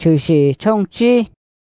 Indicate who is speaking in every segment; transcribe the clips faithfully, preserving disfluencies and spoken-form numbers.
Speaker 1: trừ sĩ trong chi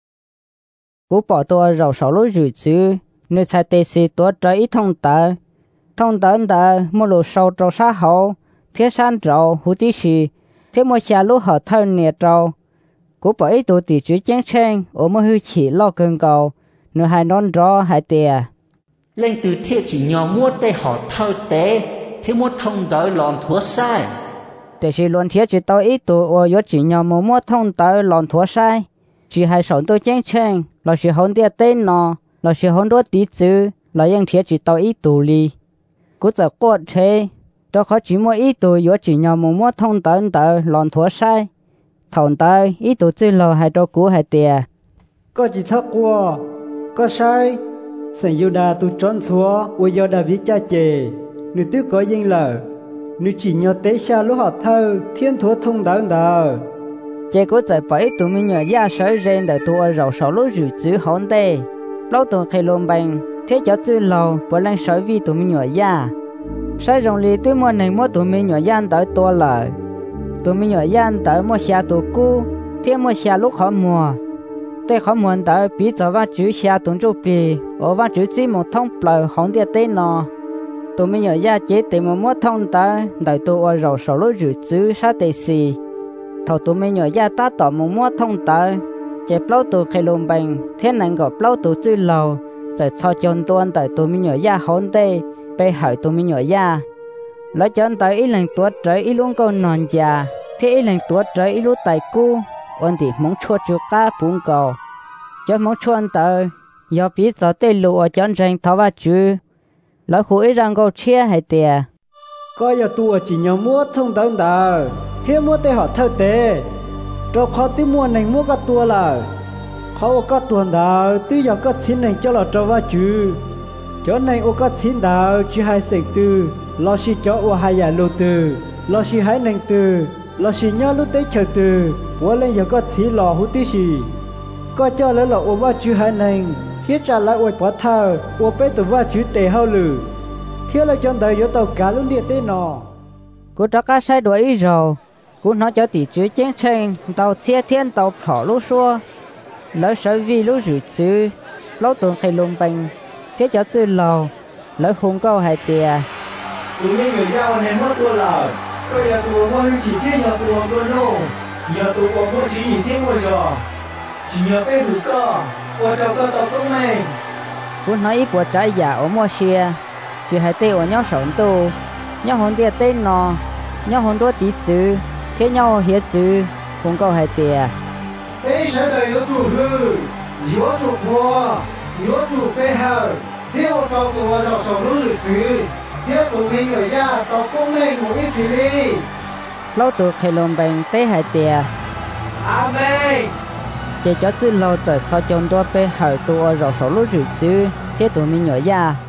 Speaker 1: cú bỏ tua rầu sầu lúa rủ chứ nơi sai tê xì tua trái ít thông tờ thông tờ tờ mua lúa sầu trâu sa hậu thiết san trâu hú tí xì thiết mua xa lúa họ thân nè trâu cú bỏ ít tụ tỷ chữ chén chen ở mua hư chỉ lo cơn cầu nơi hai non rõ hai tè
Speaker 2: lên từ thiết chỉ nhỏ mua tê họ thơ tế thiết mua thông tờ lòn thua sai
Speaker 1: แต่สิล้วนเทียจิตตัวอีตัวว่ายจิญาโมมัวท่องตาหลอนทัวใช่จีให้สอนตัวแจ้งเชิงเราสิหอนเดียเต้นนอเราสิหอนตัวตีจื้อเรายังเทียจิตตัวอีตัวลีกูจะกดเชเราขอจิมัวอีตัวยจิญาโมมัวท่องตาตาหลอนทัวใช่ท่องตาอีตัวจื้อเราให้ตัวกูให้เตีย
Speaker 3: ก็จิทักว่าก็ใช่สัญญาตุจอนชัวอวยดาวิจาเจนึกตื้อก็ยิงเลยnếu chỉ nhớ tới xa lúc họ thơ thiên thua thông đáng đời
Speaker 1: chế cố giải bảy tụi mình nhớ gia sở rèn để tụi ở rầu sầu lúa rủ chữ hòn tê lâu tụi khai lôn bành thế cho chữ lâu bỏ lên sở vi tụi mình nhớ gia sai rong lì tụi mua này mua tụi mình nhớ gia tới tua lời tụi mình nhớ gia tới mua xa tụi cũ thế mua xa lúc họ mua tê họ mua tới bí cho vắt chữ xa tụi châu bì ở vắt chữ chỉ một thông lời hòn tê tê nọ tụi mình nhớ ra chế tìm một mốt thông ta đợi tụi ở rầu sầu lúa rủ chứ sát tê xì thầu tụi mình nhớ ra ta tỏ một mốt thông ta chế plau tụi khai lùm bành thế này gọi plau tụi chữ lầu rồi sau chôn tuôn tại tụi mình nhớ ra hôn tê bê hỏi tụi mình nhớ ra lấy chọn tới ý lần tuốt trời ý luôn câu nòn già thế ý lần tuốt trời ý lúc tài cu ôn thì mong chua chua cá bún cầu cho mong chuan tới do biết rõ tê lụa chọn rành tháo vào chữ lão hủi rằng câu chia hay tiề
Speaker 3: có giờ tua chỉ nhớ mua thông tấn đời thế mua tê họ thơ tê rồi khó tí mua này mua các tua là khó có tuần đời tuy giờ có chín này cho là cho vào chữ chỗ này ô có chín đời chỉ hai sạch từ lo xí cho ô hai nhà lô từ lo xí hai nành từ lo xí nhớ lúc tế chờ từ bố lên giờ có chín lò hú tí xì có cho lấy lò ô vào chữ hai nành thiết trả lại ôi bỏ thờ ôi bé tụi va chữ tề hao lử thiết lại cho đời vô tàu cá luôn địa tê nọ
Speaker 1: cô cho cá sai đuổi ý rồi cô nói cho tỷ chữ chén chen tàu xe thiên tàu thỏ lúa xua lỡ sở vi lúa rủ chữ lâu tuần khai lùm bành thiết cho chữ lầu lỡ hùng câu hai tìa
Speaker 3: tụi mình người giao nên mất tua lờ bây giờ tụi mua chỉ thiết giờ tụi mua nô giờ tụi mua chỉ nhìn thiết mua rồi chỉ nhờ bé đủ cơ qua trâu cơ tàu công này
Speaker 1: cô nói ít của trái giả ở mua xe chỉ hai tê ở nhau sống tu nhau hồn tia tên nọ nhau hồn đua tí chữ thế nhau hiết chữ cũng câu hai tìa
Speaker 3: bé sẽ đời yếu chủ hư yếu chủ thua yếu chủ bé hờ thế ở trâu tụi ở dọc sống lúa chữ thế tụi mình ở nhà tàu công này một ít chỉ đi
Speaker 1: lâu tụi khai lồn bành tê hai tìa
Speaker 3: amen
Speaker 1: chế cho chữ lâu trời sau chôn đua bê hỏi tụi ở rầu sầu lúa rủ chứ thế tụi mình nhớ ra